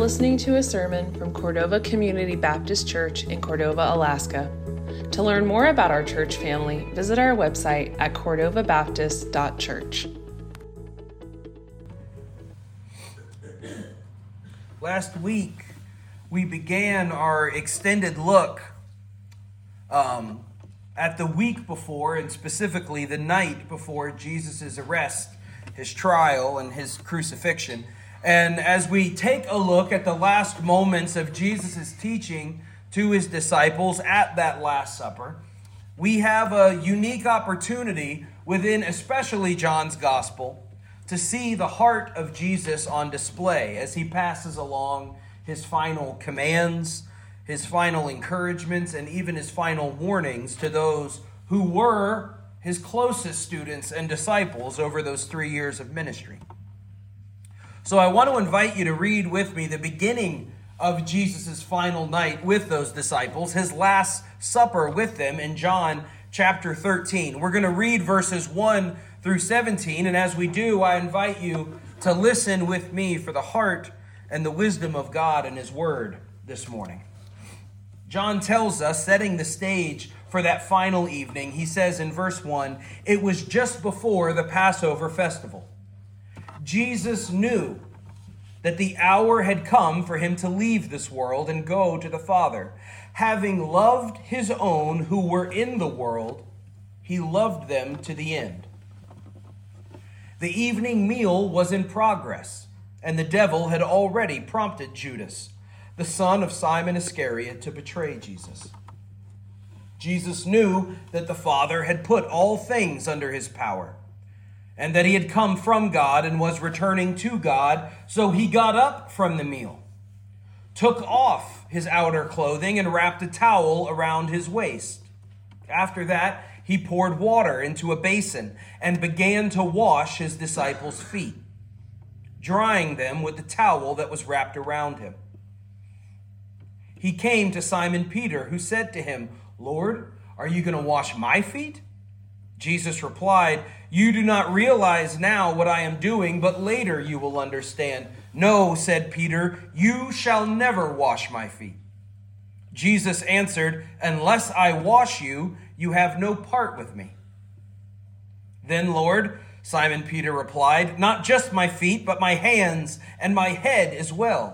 listening to a sermon from Cordova Community Baptist Church in Cordova, Alaska. To learn more about our church family, visit our website at cordovabaptist.church. Last week, we began our extended look at the week before, and specifically the night before Jesus' arrest, his trial, and his crucifixion. And as we take a look at the last moments of Jesus' teaching to his disciples at that Last Supper, we have a unique opportunity within especially John's Gospel to see the heart of Jesus on display as he passes along his final commands, his final encouragements, and even his final warnings to those who were his closest students and disciples over those 3 years of ministry. So I want to invite you to read with me the beginning of Jesus' final night with those disciples, his Last Supper with them in John chapter 13. We're going to read verses 1 through 17, and as we do, I invite you to listen with me for the heart and the wisdom of God and his word this morning. John tells us, setting the stage for that final evening, he says in verse 1, "It was just before the Passover festival. Jesus knew that the hour had come for him to leave this world and go to the Father. Having loved his own who were in the world, he loved them to the end. The evening meal was in progress, and the devil had already prompted Judas, the son of Simon Iscariot, to betray Jesus. Jesus knew that the Father had put all things under his power, and that he had come from God and was returning to God. So he got up from the meal, took off his outer clothing, and wrapped a towel around his waist. After that, he poured water into a basin and began to wash his disciples' feet, drying them with the towel that was wrapped around him. He came to Simon Peter, who said to him, 'Lord, are you going to wash my feet?' Jesus replied, 'You do not realize now what I am doing, but later you will understand.' 'No,' said Peter, 'you shall never wash my feet.' Jesus answered, 'Unless I wash you, you have no part with me.' 'Then, Lord,' Simon Peter replied, 'not just my feet, but my hands and my head as well.'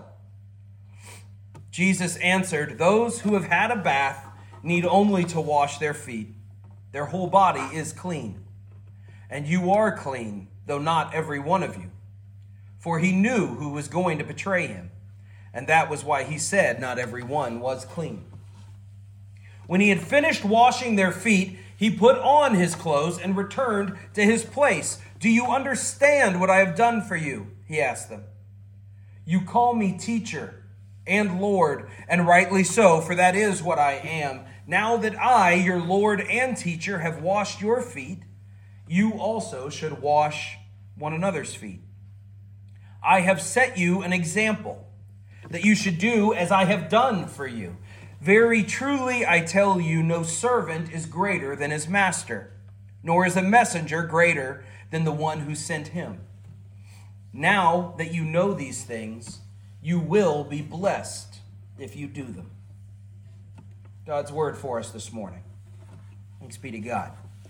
Jesus answered, 'Those who have had a bath need only to wash their feet. Their whole body is clean. And you are clean, though not every one of you.' For he knew who was going to betray him, and that was why he said not every one was clean. When he had finished washing their feet, he put on his clothes and returned to his place. 'Do you understand what I have done for you?' he asked them. 'You call me teacher and Lord, and rightly so, for that is what I am. Now that I, your Lord and teacher, have washed your feet, you also should wash one another's feet. I have set you an example, that you should do as I have done for you. Very truly, I tell you, no servant is greater than his master, nor is a messenger greater than the one who sent him. Now that you know these things, you will be blessed if you do them.'" God's word for us this morning. Thanks be to God.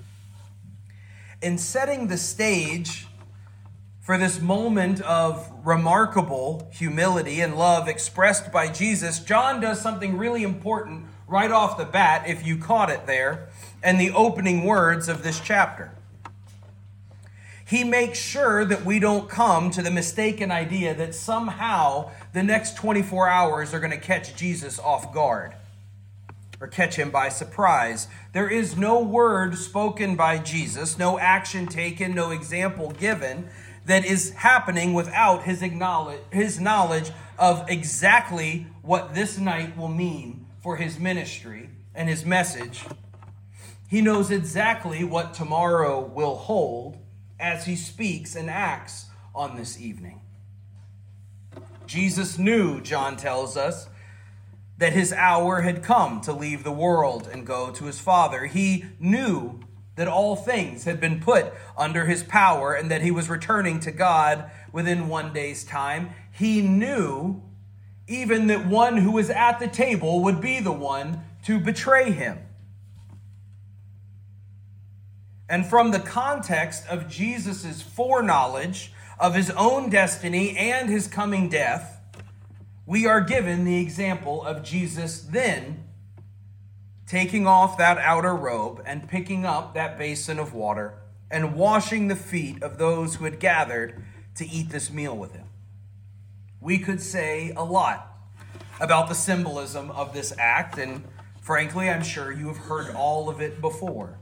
In setting the stage for this moment of remarkable humility and love expressed by Jesus, John does something really important right off the bat, if you caught it there, in the opening words of this chapter. He makes sure that we don't come to the mistaken idea that somehow the next 24 hours are going to catch Jesus off guard or catch him by surprise. There is no word spoken by Jesus, no action taken, no example given that is happening without his knowledge of exactly what this night will mean for his ministry and his message. He knows exactly what tomorrow will hold as he speaks and acts on this evening. Jesus knew, John tells us, that his hour had come to leave the world and go to his Father. He knew that all things had been put under his power and that he was returning to God within one day's time. He knew even that one who was at the table would be the one to betray him. And from the context of Jesus' foreknowledge of his own destiny and his coming death, we are given the example of Jesus then taking off that outer robe and picking up that basin of water and washing the feet of those who had gathered to eat this meal with him. We could say a lot about the symbolism of this act, and frankly, I'm sure you have heard all of it before.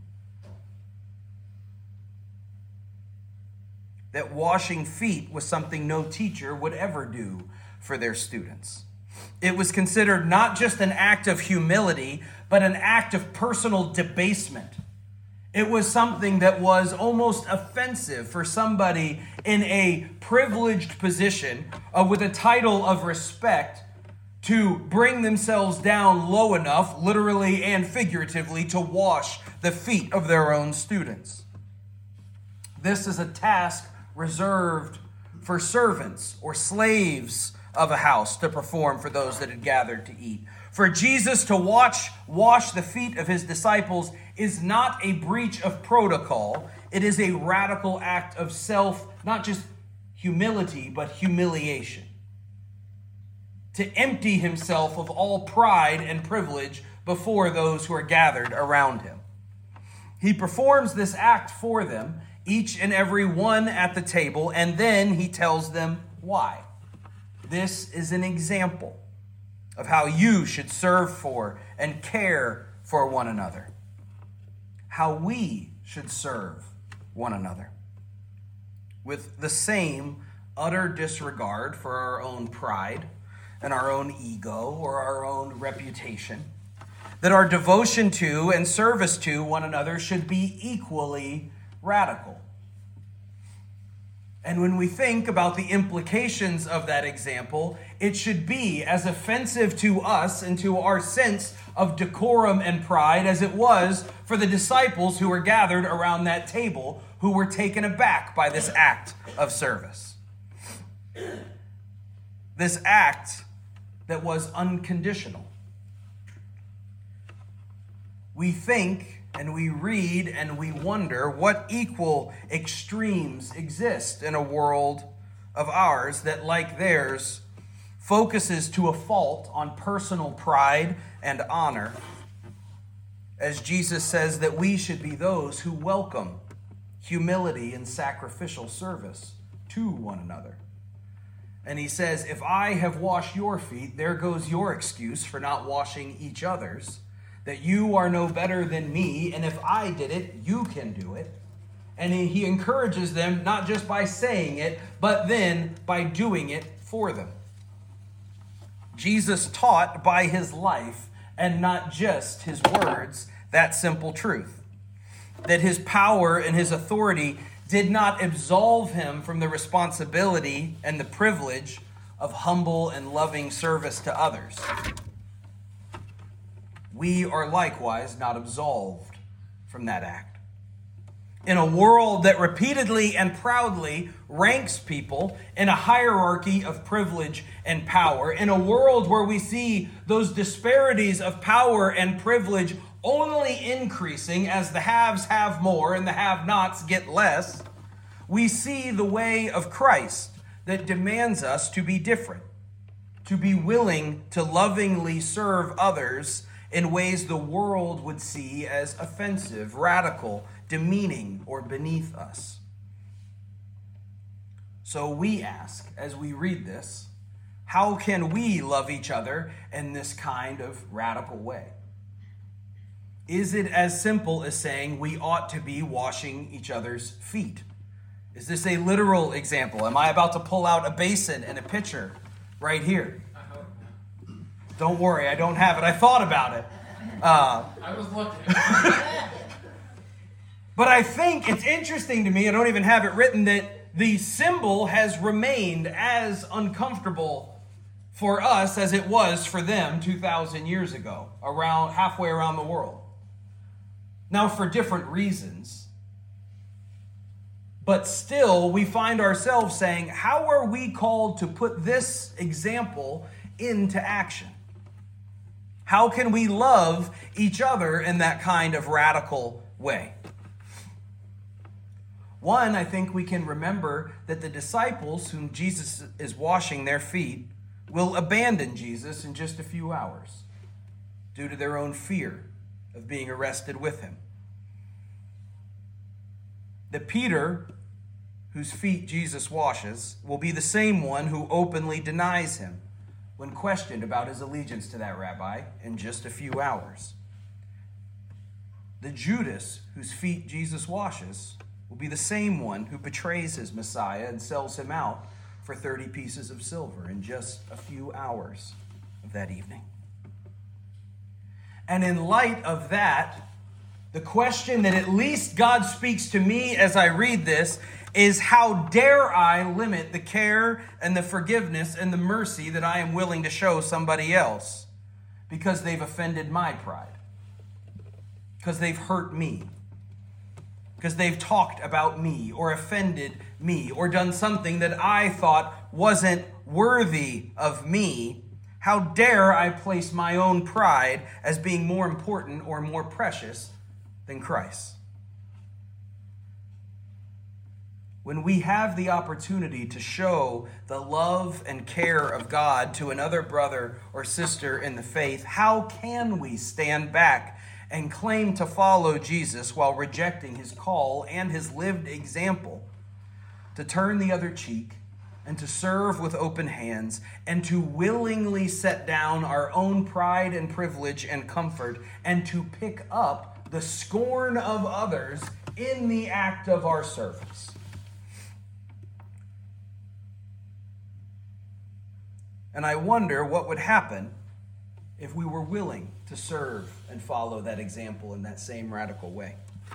That washing feet was something no teacher would ever do for their students. It was considered not just an act of humility, but an act of personal debasement. It was something that was almost offensive for somebody in a privileged position with a title of respect to bring themselves down low enough, literally and figuratively, to wash the feet of their own students. This is a task reserved for servants or slaves of a house to perform for those that had gathered to eat. For Jesus to wash the feet of his disciples is not a breach of protocol. It is a radical act of not just humility, but humiliation. To empty himself of all pride and privilege before those who are gathered around him. He performs this act for them, each and every one at the table, and then he tells them why. This is an example of how you should serve for and care for one another. How we should serve one another. With the same utter disregard for our own pride and our own ego or our own reputation. That our devotion to and service to one another should be equally radical. And when we think about the implications of that example, it should be as offensive to us and to our sense of decorum and pride as it was for the disciples who were gathered around that table, who were taken aback by this act of service. This act that was unconditional. We think and we read and we wonder what equal extremes exist in a world of ours that, like theirs, focuses to a fault on personal pride and honor. As Jesus says that we should be those who welcome humility and sacrificial service to one another. And he says, if I have washed your feet, there goes your excuse for not washing each other's. That you are no better than me, and if I did it, you can do it. And he encourages them not just by saying it, but then by doing it for them. Jesus taught by his life and not just his words that simple truth. That his power and his authority did not absolve him from the responsibility and the privilege of humble and loving service to others. We are likewise not absolved from that act. In a world that repeatedly and proudly ranks people in a hierarchy of privilege and power, in a world where we see those disparities of power and privilege only increasing as the haves have more and the have-nots get less, we see the way of Christ that demands us to be different, to be willing to lovingly serve others in ways the world would see as offensive, radical, demeaning, or beneath us. So we ask, as we read this, how can we love each other in this kind of radical way? Is it as simple as saying we ought to be washing each other's feet? Is this a literal example? Am I about to pull out a basin and a pitcher right here? Don't worry, I don't have it. I thought about it. I was looking. But I think it's interesting to me, I don't even have it written, that the symbol has remained as uncomfortable for us as it was for them 2,000 years ago, halfway around the world. Now, for different reasons. But still, we find ourselves saying, how are we called to put this example into action? How can we love each other in that kind of radical way? One, I think we can remember that the disciples whom Jesus is washing their feet will abandon Jesus in just a few hours due to their own fear of being arrested with him. That Peter, whose feet Jesus washes, will be the same one who openly denies him when questioned about his allegiance to that rabbi in just a few hours. The Judas, whose feet Jesus washes, will be the same one who betrays his Messiah and sells him out for 30 pieces of silver in just a few hours of that evening. And in light of that, the question that at least God speaks to me as I read this is, how dare I limit the care and the forgiveness and the mercy that I am willing to show somebody else because they've offended my pride, because they've hurt me, because they've talked about me or offended me or done something that I thought wasn't worthy of me. How dare I place my own pride as being more important or more precious than Christ? When we have the opportunity to show the love and care of God to another brother or sister in the faith, how can we stand back and claim to follow Jesus while rejecting his call and his lived example to turn the other cheek and to serve with open hands and to willingly set down our own pride and privilege and comfort and to pick up the scorn of others in the act of our service? And I wonder what would happen if we were willing to serve and follow that example in that same radical way.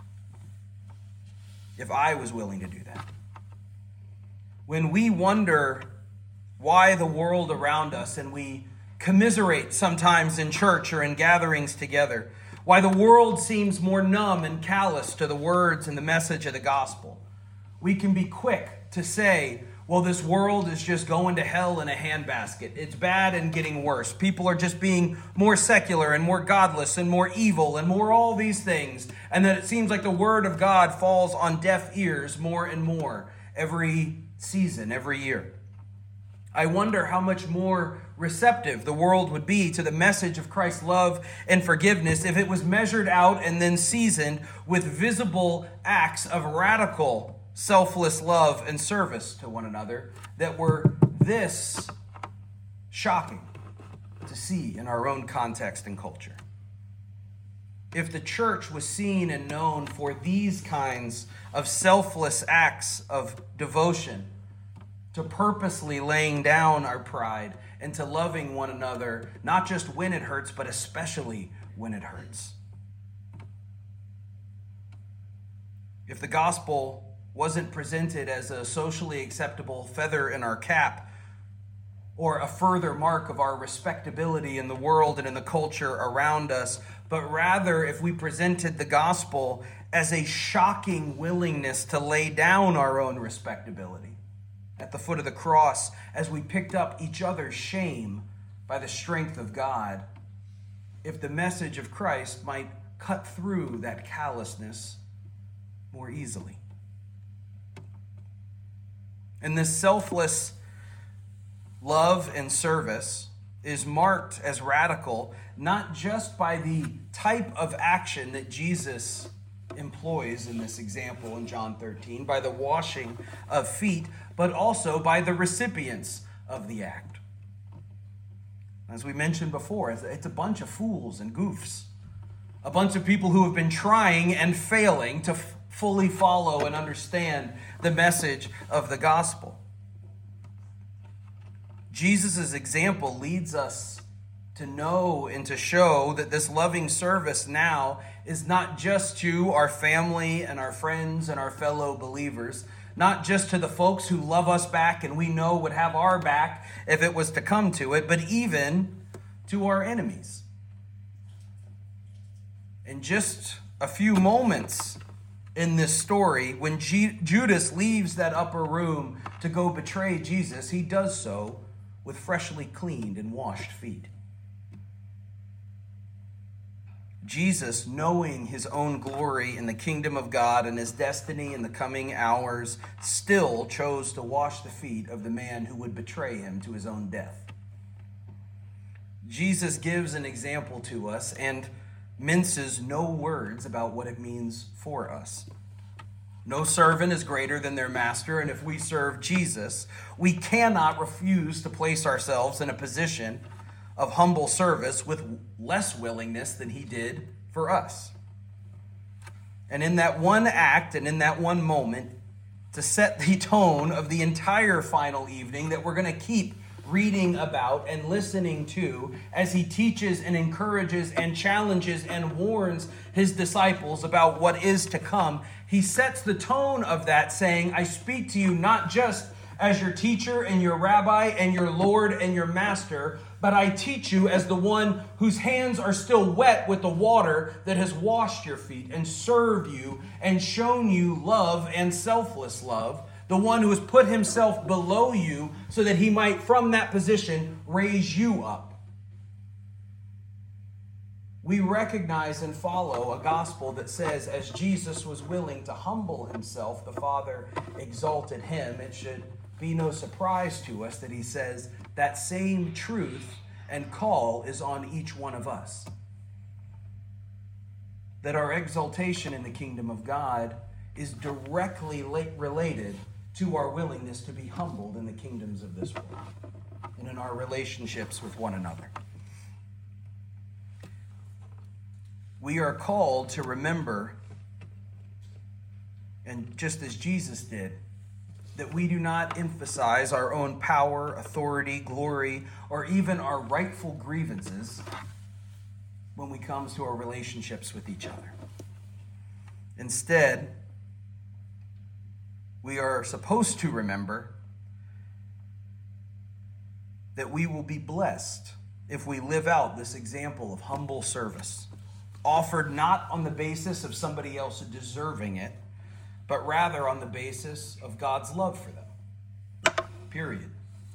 If I was willing to do that. When we wonder why the world around us, and we commiserate sometimes in church or in gatherings together, why the world seems more numb and callous to the words and the message of the gospel, we can be quick to say, well, this world is just going to hell in a handbasket. It's bad and getting worse. People are just being more secular and more godless and more evil and more all these things. And that it seems like the word of God falls on deaf ears more and more every season, every year. I wonder how much more receptive the world would be to the message of Christ's love and forgiveness if it was measured out and then seasoned with visible acts of radical selfless love and service to one another that were this shocking to see in our own context and culture. If the church was seen and known for these kinds of selfless acts of devotion, to purposely laying down our pride and to loving one another, not just when it hurts, but especially when it hurts. If the gospel wasn't presented as a socially acceptable feather in our cap or a further mark of our respectability in the world and in the culture around us, but rather if we presented the gospel as a shocking willingness to lay down our own respectability at the foot of the cross as we picked up each other's shame by the strength of God, if the message of Christ might cut through that callousness more easily. And this selfless love and service is marked as radical, not just by the type of action that Jesus employs in this example in John 13, by the washing of feet, but also by the recipients of the act. As we mentioned before, it's a bunch of fools and goofs, a bunch of people who have been trying and failing to fully follow and understand the message of the gospel. Jesus' example leads us to know and to show that this loving service now is not just to our family and our friends and our fellow believers, not just to the folks who love us back and we know would have our back if it was to come to it, but even to our enemies. In just a few moments in this story, when Judas leaves that upper room to go betray Jesus, he does so with freshly cleaned and washed feet. Jesus, knowing his own glory in the kingdom of God and his destiny in the coming hours, still chose to wash the feet of the man who would betray him to his own death. Jesus gives an example to us and minces no words about what it means for us. No servant is greater than their master, and if we serve Jesus, we cannot refuse to place ourselves in a position of humble service with less willingness than he did for us. And in that one act and in that one moment, to set the tone of the entire final evening that we're going to keep reading about and listening to as he teaches and encourages and challenges and warns his disciples about what is to come, he sets the tone of that saying, I speak to you not just as your teacher and your rabbi and your Lord and your master, but I teach you as the one whose hands are still wet with the water that has washed your feet and served you and shown you love and selfless love, the one who has put himself below you so that he might from that position raise you up. We recognize and follow a gospel that says, as Jesus was willing to humble himself, the Father exalted him. It should be no surprise to us that he says that same truth and call is on each one of us. That our exaltation in the kingdom of God is directly related to our willingness to be humbled in the kingdoms of this world and in our relationships with one another. We are called to remember, and just as Jesus did, that we do not emphasize our own power, authority, glory, or even our rightful grievances when we come to our relationships with each other. Instead, we are supposed to remember that we will be blessed if we live out this example of humble service, offered not on the basis of somebody else deserving it, but rather on the basis of God's love for them. Period.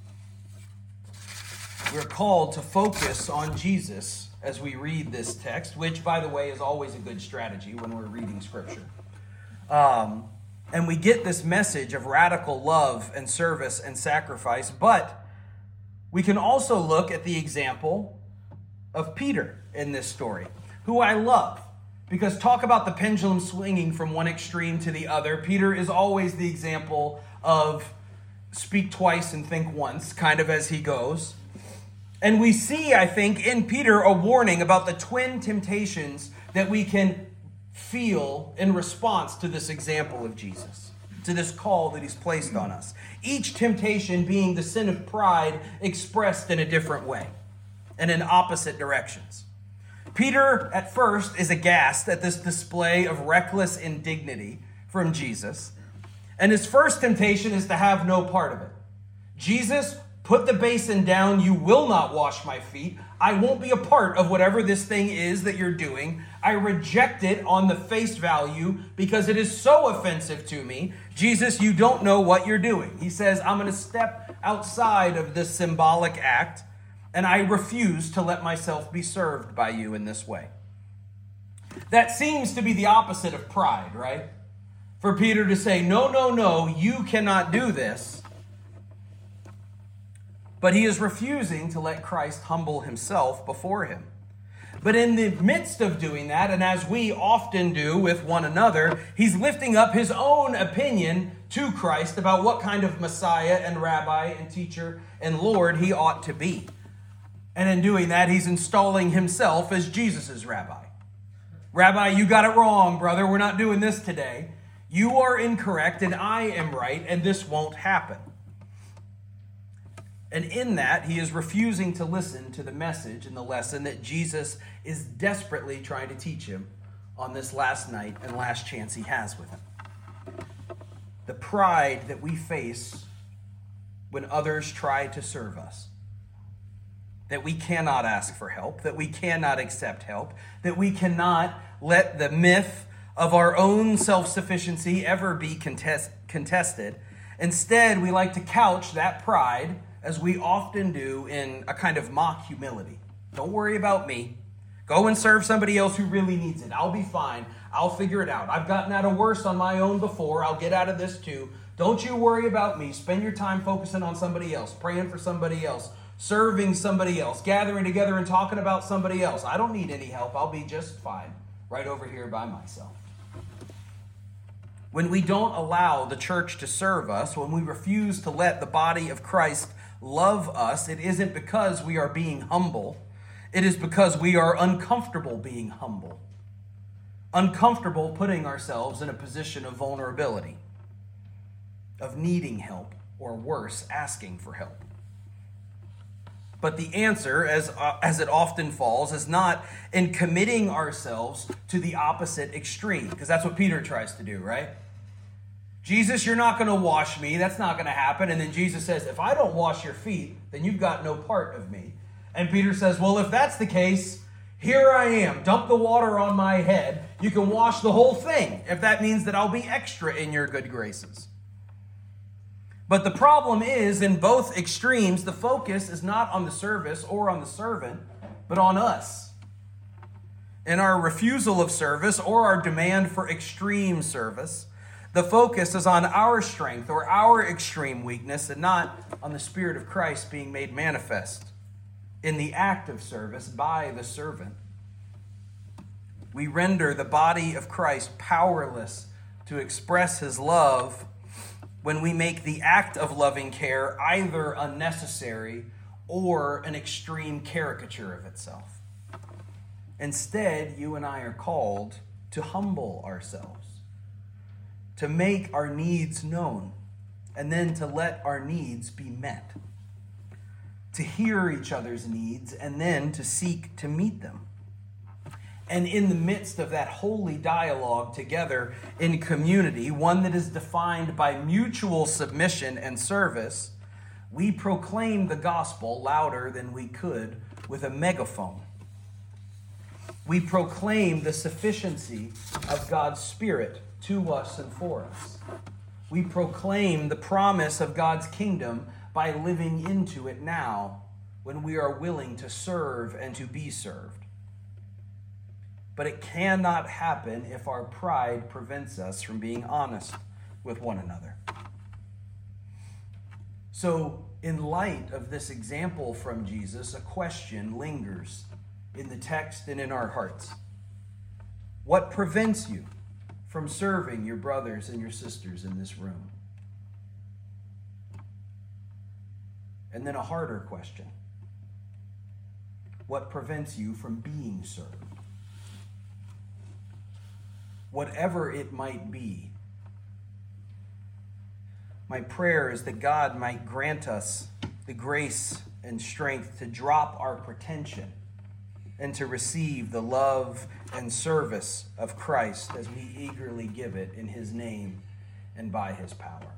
We're called to focus on Jesus as we read this text, which, by the way, is always a good strategy when we're reading Scripture. And we get this message of radical love and service and sacrifice, but we can also look at the example of Peter in this story, who I love. Because talk about the pendulum swinging from one extreme to the other. Peter is always the example of speak twice and think once, kind of as he goes. And we see, I think, in Peter a warning about the twin temptations that we can feel in response to this example of Jesus, to this call that he's placed on us. Each temptation being the sin of pride expressed in a different way and in opposite directions. Peter, at first, is aghast at this display of reckless indignity from Jesus. And his first temptation is to have no part of it. Jesus, put the basin down. You will not wash my feet. I won't be a part of whatever this thing is that you're doing. I reject it on the face value because it is so offensive to me. Jesus, you don't know what you're doing. He says, I'm going to step outside of this symbolic act, and I refuse to let myself be served by you in this way. That seems to be the opposite of pride, right? For Peter to say, no, you cannot do this. But he is refusing to let Christ humble himself before him. But in the midst of doing that, and as we often do with one another, he's lifting up his own opinion to Christ about what kind of Messiah and rabbi and teacher and Lord he ought to be. And in doing that, he's installing himself as Jesus' rabbi. Rabbi, you got it wrong, brother. We're not doing this today. You are incorrect and I am right, and this won't happen. And in that, he is refusing to listen to the message and the lesson that Jesus is desperately trying to teach him on this last night and last chance he has with him. The pride that we face when others try to serve us. That we cannot ask for help, that we cannot accept help, that we cannot let the myth of our own self-sufficiency ever be contested. Instead, we like to couch that pride, as we often do, in a kind of mock humility. Don't worry about me. Go and serve somebody else who really needs it. I'll be fine. I'll figure it out. I've gotten out of worse on my own before. I'll get out of this too. Don't you worry about me. Spend your time focusing on somebody else, praying for somebody else, serving somebody else, gathering together and talking about somebody else. I don't need any help. I'll be just fine right over here by myself. When we don't allow the church to serve us, when we refuse to let the body of Christ love us, it isn't because we are being humble. It is because we are uncomfortable being humble. Uncomfortable putting ourselves in a position of vulnerability, of needing help, or worse, asking for help. But the answer, as it often falls, is not in committing ourselves to the opposite extreme, because that's what Peter tries to do, right? Jesus, you're not going to wash me. That's not going to happen. And then Jesus says, if I don't wash your feet, then you've got no part of me. And Peter says, well, if that's the case, here I am. Dump the water on my head. You can wash the whole thing, if that means that I'll be extra in your good graces. But the problem is, in both extremes, the focus is not on the service or on the servant, but on us. In our refusal of service or our demand for extreme service, the focus is on our strength or our extreme weakness and not on the Spirit of Christ being made manifest in the act of service by the servant. We render the body of Christ powerless to express his love when we make the act of loving care either unnecessary or an extreme caricature of itself. Instead, you and I are called to humble ourselves, to make our needs known, and then to let our needs be met, to hear each other's needs, and then to seek to meet them. And in the midst of that holy dialogue together in community, one that is defined by mutual submission and service, we proclaim the gospel louder than we could with a megaphone. We proclaim the sufficiency of God's Spirit to us and for us. We proclaim the promise of God's kingdom by living into it now when we are willing to serve and to be served. But it cannot happen if our pride prevents us from being honest with one another. So, in light of this example from Jesus, a question lingers in the text and in our hearts. What prevents you from serving your brothers and your sisters in this room? And then a harder question. What prevents you from being served? Whatever it might be, my prayer is that God might grant us the grace and strength to drop our pretension and to receive the love and service of Christ as we eagerly give it in his name and by his power.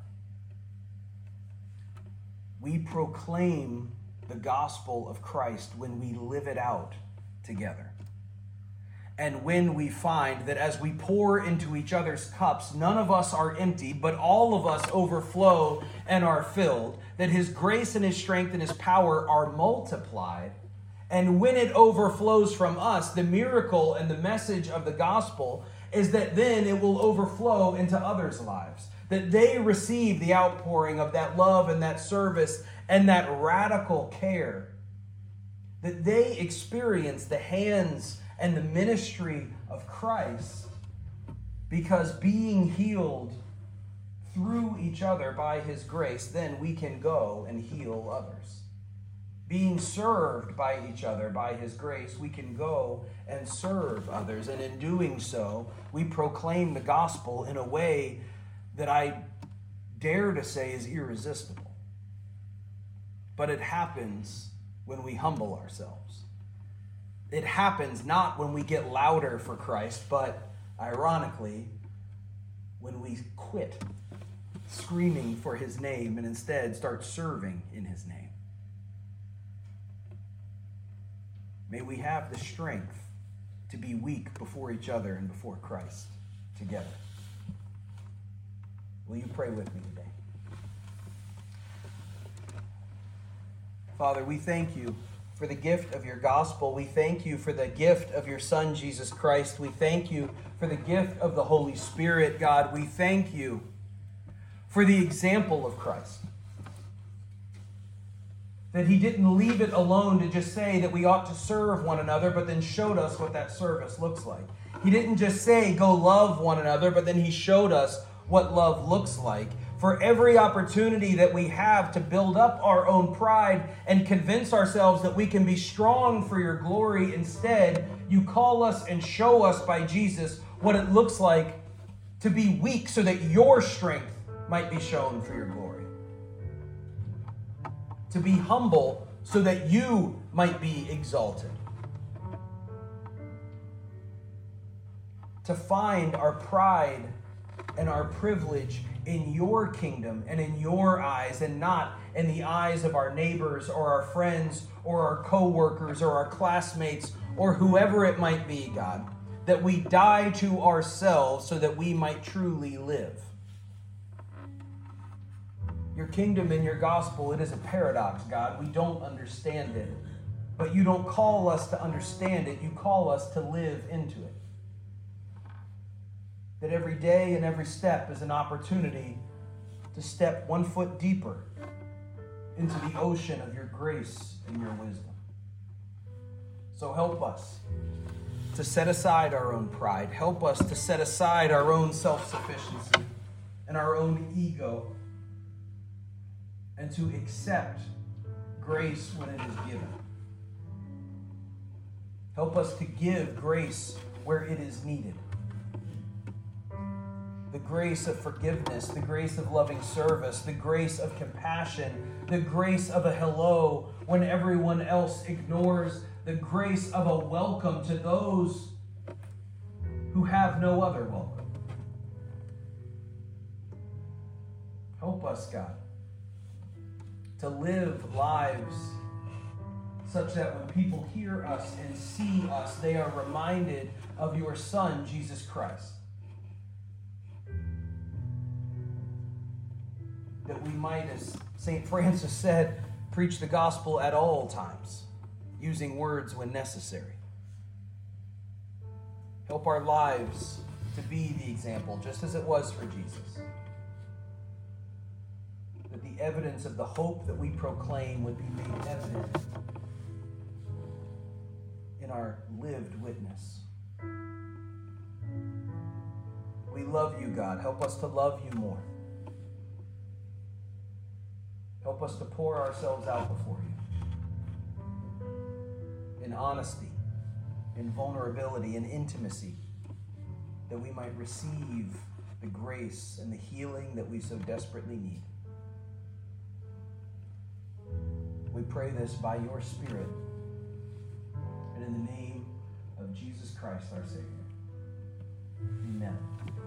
We proclaim the gospel of Christ when we live it out together. And when we find that as we pour into each other's cups, none of us are empty, but all of us overflow and are filled, that his grace and his strength and his power are multiplied. And when it overflows from us, the miracle and the message of the gospel is that then it will overflow into others' lives, that they receive the outpouring of that love and that service and that radical care, that they experience the hands and the ministry of Christ, because being healed through each other by his grace, then we can go and heal others. Being served by each other by his grace, we can go and serve others. And in doing so, we proclaim the gospel in a way that I dare to say is irresistible. But it happens when we humble ourselves. It happens not when we get louder for Christ, but ironically, when we quit screaming for his name and instead start serving in his name. May we have the strength to be weak before each other and before Christ. together. Will you pray with me today? Father, we thank you for the gift of your gospel. We thank you for the gift of your Son, Jesus Christ. We thank you for the gift of the Holy Spirit, God. We thank you for the example of Christ. That he didn't leave it alone to just say that we ought to serve one another, but then showed us what that service looks like. He didn't just say, go love one another, but then he showed us what love looks like. For every opportunity that we have to build up our own pride and convince ourselves that we can be strong for your glory, instead, you call us and show us by Jesus what it looks like to be weak so that your strength might be shown for your glory. To be humble so that you might be exalted. To find our pride and our privilege in your kingdom and in your eyes, and not in the eyes of our neighbors or our friends or our co-workers or our classmates or whoever it might be, God. That we die to ourselves so that we might truly live. Your kingdom and your gospel, it is a paradox, God. We don't understand it. But you don't call us to understand it. You call us to live into it. That every day and every step is an opportunity to step 1 foot deeper into the ocean of your grace and your wisdom. So help us to set aside our own pride. Help us to set aside our own self-sufficiency and our own ego, and to accept grace when it is given. Help us to give grace where it is needed. The grace of forgiveness, the grace of loving service, the grace of compassion, the grace of a hello when everyone else ignores, the grace of a welcome to those who have no other welcome. Help us, God, to live lives such that when people hear us and see us, they are reminded of your Son, Jesus Christ. That we might, as St. Francis said, preach the gospel at all times, using words when necessary. Help our lives to be the example, just as it was for Jesus. That the evidence of the hope that we proclaim would be made evident in our lived witness. We love you, God. Help us to love you more. Help us to pour ourselves out before you in honesty, in vulnerability, in intimacy, that we might receive the grace and the healing that we so desperately need. We pray this by your Spirit and in the name of Jesus Christ, our Savior. Amen.